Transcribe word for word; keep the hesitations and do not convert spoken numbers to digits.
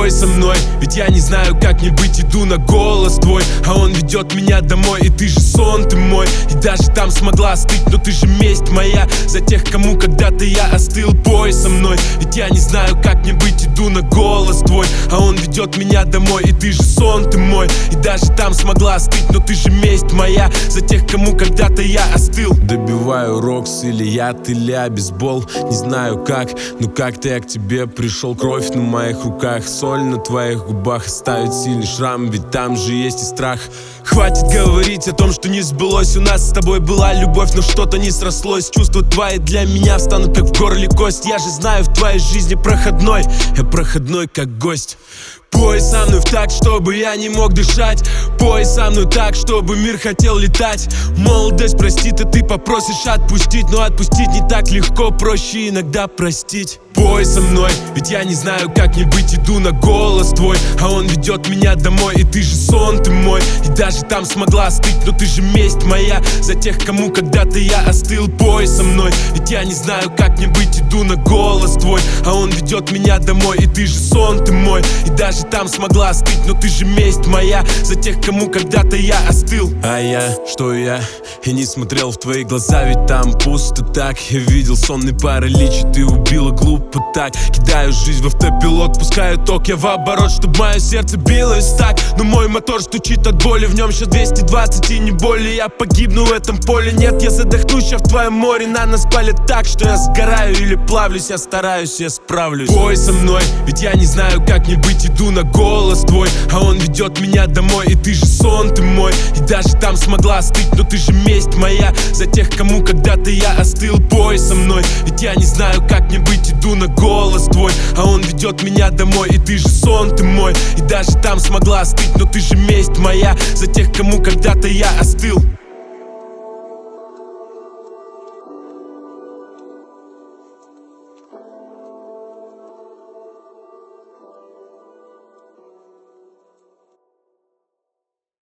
Пой со мной, ведь я не знаю, как мне быть. Иду на голос твой, а он ведет меня домой. И ты же сон, ты мой, и даже там смогла остыть. Но ты же месть моя за тех, кому когда-то я остыл. Пой со мной, ведь я не знаю, как мне быть. Иду на голос твой, а он ведет меня домой. И ты же сон, ты мой, и даже там смогла остыть. Но ты же месть моя за тех, кому когда-то я остыл. Добиваю рокс или яд, или обезбол, не знаю как, но как-то я к тебе пришел. Кровь на моих руках, соль на твоих губах оставит сильный шрам, ведь там же есть и страх. Хватит говорить о том, что не сбылось. У нас с тобой была любовь, но что-то не срослось. Чувства твои для меня встанут как в горле кость. Я же знаю, в твоей жизни проходной, я проходной как гость. Пой со мной в такт, чтобы я не мог дышать. Пой со мной так, чтобы мир хотел летать. Молодость простит, и ты попросишь отпустить. Но отпустить не так легко, проще иногда простить. Пой со мной, ведь я не знаю, как мне быть. Иду на голос твой, а он ведет меня домой. И ты же сон, ты мой, и даже там смогла остыть. Но ты же месть моя за тех, кому когда-то я остыл. Пой со мной, ведь я не знаю, как мне быть. Иду на голос твой, а он ведет меня домой. И ты же сон, ты мой, и даже там смогла остыть. Но ты же месть моя за тех, кому когда-то я остыл. А я, что я, и не смотрел в твои глаза, ведь там пусто так. Я видел сонный паралич, и ты убила глупо так. Кидаю жизнь в автопилот, пускаю ток я в оборот, чтоб мое сердце билось так. Но мой мотор стучит от боли, в нем еще двести двадцать и не более. Я погибну в этом поле, нет, я задохнусь в твоем море. На нас палит так, что я сгораю или плавлюсь. Я стараюсь, я справлюсь. Пой со мной, ведь я не знаю, как мне быть. Иду на голос твой, а он ведет меня домой. И ты же сон, ты мой, и даже там смогла остыть. Но ты же месть моя за тех, кому когда-то я остыл. Пой со мной, ведь я не знаю, как мне быть. Иду на голос твой, а он ведет меня домой. И ты же сон, ты мой, и даже там смогла остыть. Но ты же месть моя за тех, кому когда-то я остыл.